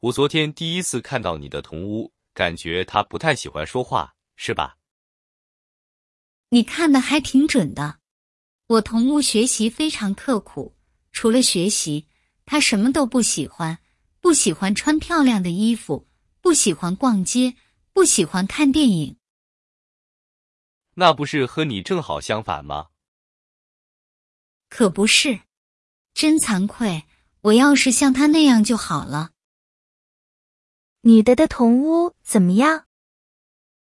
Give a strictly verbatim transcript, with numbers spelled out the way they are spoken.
我昨天第一次看到你的同屋，感觉他不太喜欢说话，是吧？ 你看得还挺准的。我同屋学习非常刻苦，除了学习，他什么都不喜欢，不喜欢穿漂亮的衣服，不喜欢逛街，不喜欢看电影。 那不是和你正好相反吗？ 可不是，真惭愧，我要是像他那样就好了。 你的的同屋怎么样？